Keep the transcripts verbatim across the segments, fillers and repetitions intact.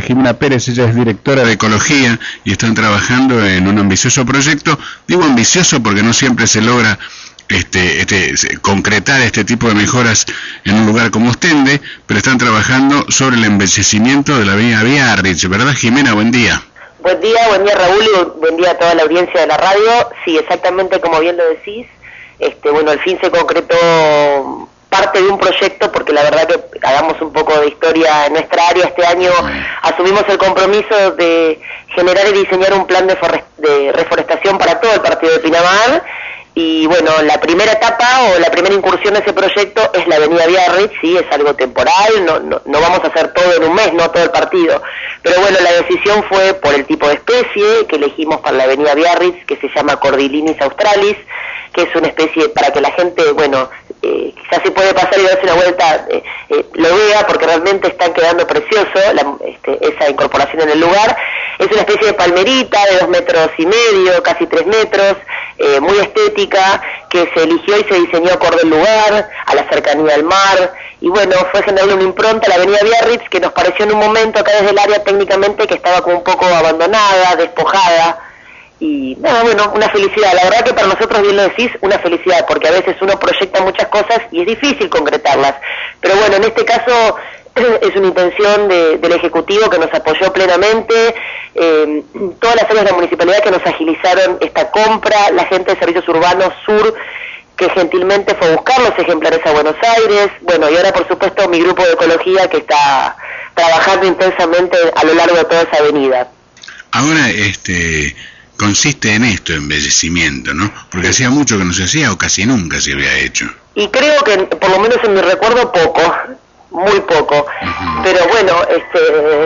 Jimena Pérez, ella es directora de Ecología y están trabajando en un ambicioso proyecto. Digo ambicioso porque no siempre se logra este, este, concretar este tipo de mejoras en un lugar como Ostende, pero están trabajando sobre el embellecimiento de la avenida Biarritz, ¿verdad, Jimena? Buen día. Buen día, buen día Raúl y buen día a toda la audiencia de la radio. Sí, exactamente como bien lo decís, este, bueno, al fin se concretó parte de un proyecto, porque la verdad que hagamos un poco de historia en nuestra área. Este año asumimos el compromiso de generar y diseñar un plan de, de reforestación para todo el partido de Pinamar. Y bueno, la primera etapa o la primera incursión de ese proyecto es la avenida Biarritz, sí, es algo temporal, no, no, no vamos a hacer todo en un mes, no todo el partido. Pero bueno, la decisión fue por el tipo de especie que elegimos para la avenida Biarritz, que se llama Cordilinis australis, que es una especie para que la gente, bueno, eh, quizás se puede pasar y darse una vuelta, eh, eh, lo vea, porque realmente están quedando precioso la, este, esa incorporación en el lugar. Es una especie de palmerita de dos metros y medio, casi tres metros, eh, muy estética, que se eligió y se diseñó acorde al lugar, a la cercanía al mar, y bueno, fue generando una impronta a la avenida Biarritz que nos pareció en un momento acá desde el área técnicamente que estaba como un poco abandonada, despojada, y nada, bueno, una felicidad. La verdad que para nosotros, bien lo decís, una felicidad, porque a veces uno proyecta muchas cosas y es difícil concretarlas, pero bueno, en este caso es una intención de, del Ejecutivo que nos apoyó plenamente, eh, todas las áreas de la municipalidad que nos agilizaron esta compra, la gente de Servicios Urbanos Sur que gentilmente fue a buscar los ejemplares a Buenos Aires, bueno, y ahora por supuesto mi grupo de ecología que está trabajando intensamente a lo largo de toda esa avenida. Ahora, este, consiste en esto, embellecimiento, ¿no? Porque hacía mucho que no se hacía o casi nunca se había hecho. Y creo que, por lo menos en mi recuerdo, poco. Muy poco, uh-huh. Pero bueno, este,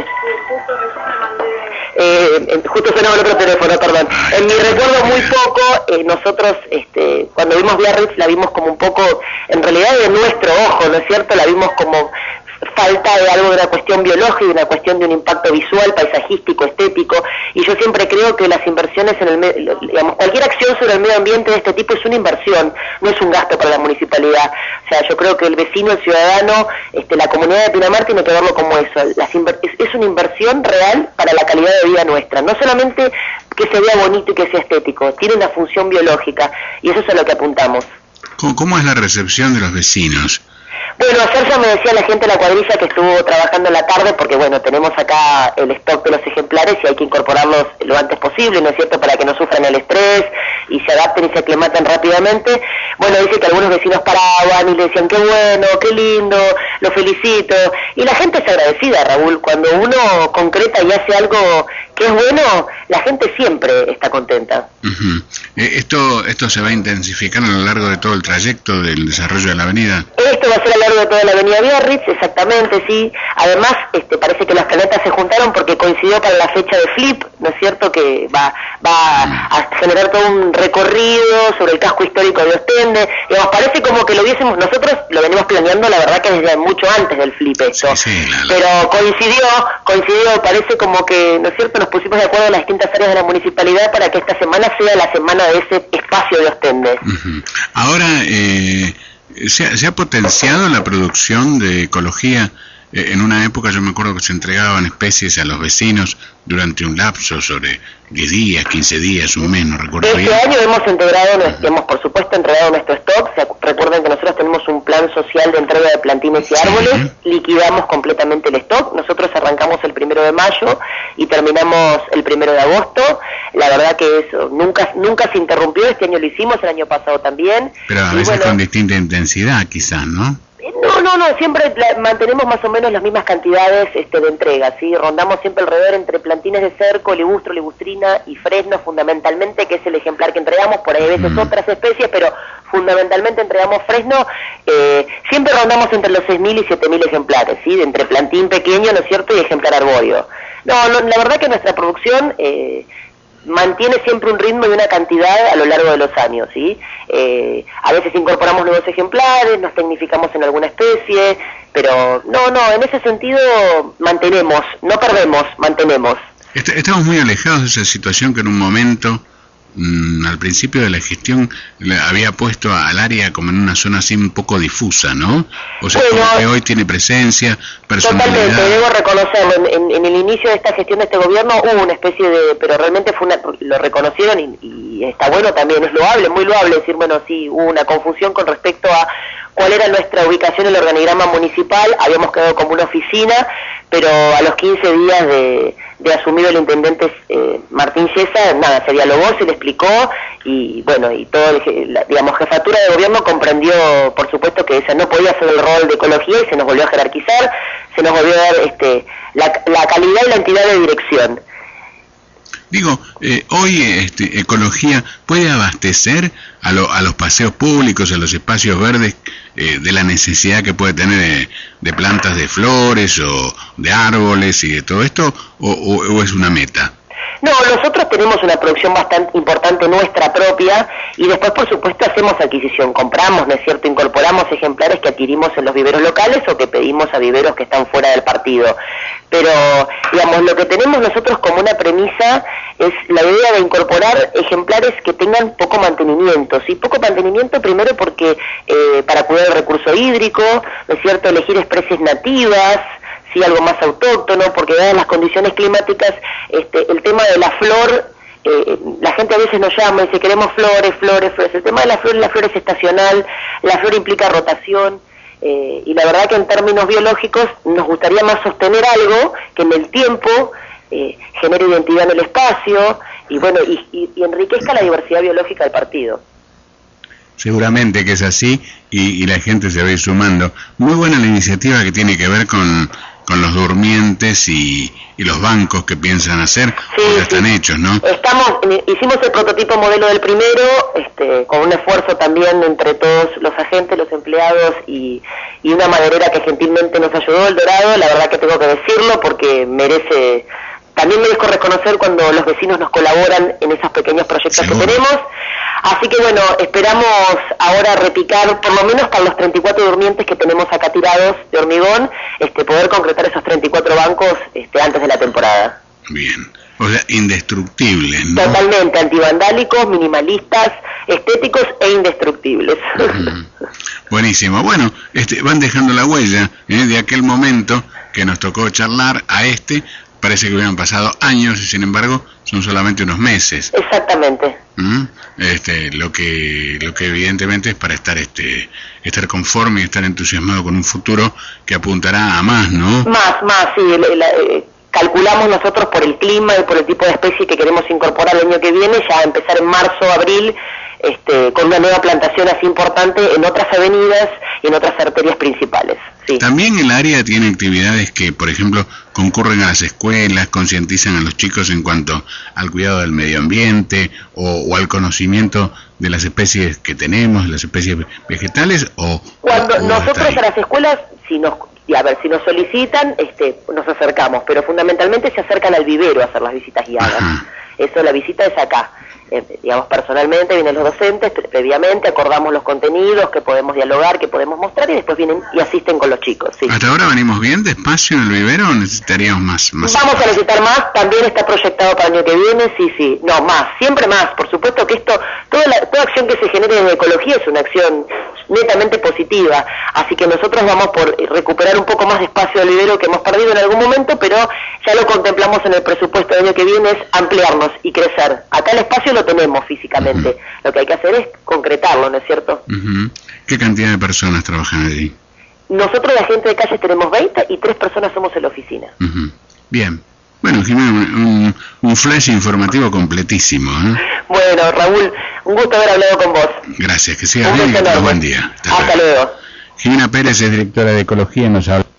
eh, justo sonaba el otro teléfono, perdón. Ay, en mi recuerdo muy poco, eh, nosotros, este, cuando vimos Biarritz la vimos como un poco, en realidad de nuestro ojo, ¿no es cierto? La vimos como falta de algo de una cuestión biológica, de una cuestión de un impacto visual, paisajístico, estético, y yo siempre creo que las inversiones en el medio, digamos, cualquier acción sobre el medio ambiente de este tipo es una inversión, no es un gasto para la municipalidad. O sea, yo creo que el vecino, el ciudadano, este, la comunidad de Pinamar tiene que verlo como eso, las inver es, es una inversión real para la calidad de vida nuestra, no solamente que se vea bonito y que sea estético, tiene una función biológica, y eso es a lo que apuntamos. ¿Cómo, cómo es la recepción de los vecinos? Bueno, ayer ya me decía la gente de la cuadrilla que estuvo trabajando en la tarde, porque bueno, tenemos acá el stock de los ejemplares y hay que incorporarlos lo antes posible, ¿no es cierto?, para que no sufran el estrés y se adapten y se aclimaten rápidamente. Bueno, dice que algunos vecinos paraban y le decían, qué bueno, qué lindo, lo felicito. Y la gente es agradecida, Raúl, cuando uno concreta y hace algo que es bueno, la gente siempre está contenta. Uh-huh. eh, esto, ¿Esto se va a intensificar a lo largo de todo el trayecto del desarrollo de la avenida? Esto va a ser a lo largo de toda la avenida Biarritz, exactamente, sí. Además, este, parece que las planetas se juntaron porque coincidió para la fecha de Flip, ¿no es cierto?, que va, va a generar todo un recorrido sobre el casco histórico de Ostende. Digamos, parece como que lo hubiésemos, nosotros lo venimos planeando, la verdad que desde mucho antes del Flip esto. Sí, sí, la, la... Pero coincidió, coincidió, parece como que, ¿no es cierto?, nos pusimos de acuerdo en las distintas áreas de la municipalidad para que esta semana sea la semana de ese espacio de Ostende. Uh-huh. Ahora, eh... ¿Se ha, ¿Se ha potenciado la producción de ecología? Eh, en una época yo me acuerdo que se entregaban especies a los vecinos durante un lapso sobre diez días, quince días, un mes, no recuerdo este bien. Este año hemos integrado, uh-huh. hemos por supuesto entregado nuestro stock. Recuerden que nosotros tenemos un plan social de entrega de plantines y árboles, sí. Liquidamos completamente el stock. Nosotros arrancamos el primero de mayo y terminamos el primero de agosto. La verdad que eso nunca nunca se interrumpió, este año lo hicimos, el año pasado también. Pero a y veces bueno, con distinta intensidad quizás, ¿no? No, no, no, siempre la, mantenemos más o menos las mismas cantidades este, de entrega, ¿sí? Rondamos siempre alrededor entre plantines de cerco, ligustro, ligustrina y fresno, fundamentalmente, que es el ejemplar que entregamos, por ahí a veces mm. otras especies, pero fundamentalmente entregamos fresno. Eh, siempre rondamos entre los seis mil y siete mil ejemplares, ¿sí? De entre plantín pequeño, ¿no es cierto?, y ejemplar arbóreo. No, no, la verdad que nuestra producción... Eh, mantiene siempre un ritmo y una cantidad a lo largo de los años, ¿sí? Eh, a veces incorporamos nuevos ejemplares, nos tecnificamos en alguna especie, pero no, no, en ese sentido mantenemos, no perdemos, mantenemos. Estamos muy alejados de esa situación que en un momento mmm, al principio de la gestión le había puesto al área como en una zona así un poco difusa, ¿no? O sea, bueno, como que hoy tiene presencia, personalidad. Totalmente, debo reconocerlo. En, en, en el inicio de esta gestión de este gobierno hubo una especie de, pero realmente fue una, lo reconocieron y, y está bueno también, es loable, muy loable decir, bueno, sí, hubo una confusión con respecto a cuál era nuestra ubicación en el organigrama municipal, habíamos quedado como una oficina, pero a los quince días de, de asumido el intendente eh, Martín Yesa, nada, se dialogó, se le explicó y bueno, y todo, el, la, digamos, jefatura de gobierno comprendió, por supuesto, que esa no podía ser el rol de ecología y se nos volvió a jerarquizar, se nos volvió a dar este, la, la calidad y la entidad de dirección. Digo, eh, hoy este, ecología puede abastecer a, lo, a los paseos públicos, a los espacios verdes, eh, de la necesidad que puede tener de, de plantas de flores o de árboles y de todo esto, o, o, o es una meta. No, nosotros tenemos una producción bastante importante nuestra propia y después, por supuesto, hacemos adquisición, compramos, ¿no es cierto?, incorporamos ejemplares que adquirimos en los viveros locales o que pedimos a viveros que están fuera del partido. Pero, digamos, lo que tenemos nosotros como una premisa es la idea de incorporar ejemplares que tengan poco mantenimiento. Sí, poco mantenimiento primero porque eh, para cuidar el recurso hídrico, ¿no es cierto?, elegir especies nativas, sí, algo más autóctono, porque dadas las condiciones climáticas, este, el tema de la flor, eh, la gente a veces nos llama y dice queremos flores, flores, flores. El tema de la flor, la flor es estacional, la flor implica rotación, eh, y la verdad que en términos biológicos nos gustaría más sostener algo que en el tiempo eh, genere identidad en el espacio y bueno y, y, y enriquezca la diversidad biológica del partido. Seguramente que es así y, y la gente se va a ir sumando. Muy buena la iniciativa que tiene que ver con, con los durmientes y, y los bancos que piensan hacer, sí, ya están sí. hechos, ¿no? Estamos, hicimos el prototipo modelo del primero, este, con un esfuerzo también entre todos los agentes, los empleados y, y una maderera que gentilmente nos ayudó, El Dorado. La verdad que tengo que decirlo porque merece, también merezco reconocer cuando los vecinos nos colaboran en esos pequeños proyectos Seguro. que tenemos. Así que bueno, esperamos ahora repicar, por lo menos para los treinta y cuatro durmientes que tenemos acá tirados de hormigón, este, poder concretar esos treinta y cuatro bancos este, antes de la temporada. Bien, o sea, indestructibles, ¿no? Totalmente, antivandálicos, minimalistas, estéticos e indestructibles. Uh-huh. Buenísimo, bueno, este, van dejando la huella ¿eh? de aquel momento que nos tocó charlar a este, parece que hubieran pasado años y sin embargo son solamente unos meses. Exactamente. ¿Mm? Este, lo que lo que evidentemente es para estar este estar conforme y estar entusiasmado con un futuro que apuntará a más, ¿no? Más, más, sí. La, la, eh, calculamos nosotros por el clima y por el tipo de especie que queremos incorporar el año que viene, ya empezar en marzo, abril, este, con una nueva plantación así importante en otras avenidas y en otras arterias principales. Sí. También el área tiene actividades que, por ejemplo, concurren a las escuelas, concientizan a los chicos en cuanto al cuidado del medio ambiente o, o al conocimiento de las especies que tenemos, de las especies vegetales o... Cuando o, o nosotros a las escuelas, si nos, y a ver, si nos solicitan, este, nos acercamos, pero fundamentalmente se acercan al vivero a hacer las visitas guiadas. Ajá. Eso, la visita es acá. Eh, digamos, personalmente vienen los docentes, pre previamente acordamos los contenidos que podemos dialogar, que podemos mostrar y después vienen y asisten con los chicos. Sí. ¿Hasta ahora venimos bien de espacio en el vivero o necesitaríamos más? más Vamos espacio? a necesitar más, también está proyectado para el año que viene, sí, sí, no, más, siempre más, por supuesto que esto, toda, la, toda acción que se genere en ecología es una acción netamente positiva, así que nosotros vamos por recuperar un poco más de espacio del vivero que hemos perdido en algún momento, pero ya lo contemplamos en el presupuesto del año que viene, es ampliarnos y crecer. Acá el espacio lo tenemos físicamente, uh-huh. Lo que hay que hacer es concretarlo, ¿no es cierto? Uh-huh. ¿Qué cantidad de personas trabajan allí? Nosotros la gente de calles tenemos veinte y tres personas somos en la oficina. Uh-huh. Bien. Bueno, Jimena, un, un flash informativo completísimo, ¿eh? Bueno, Raúl, un gusto haber hablado con vos. Gracias, que sigas bien y que tengas buen día. Hasta, Hasta luego. luego. Jimena Pérez es directora de Ecología, nos habla.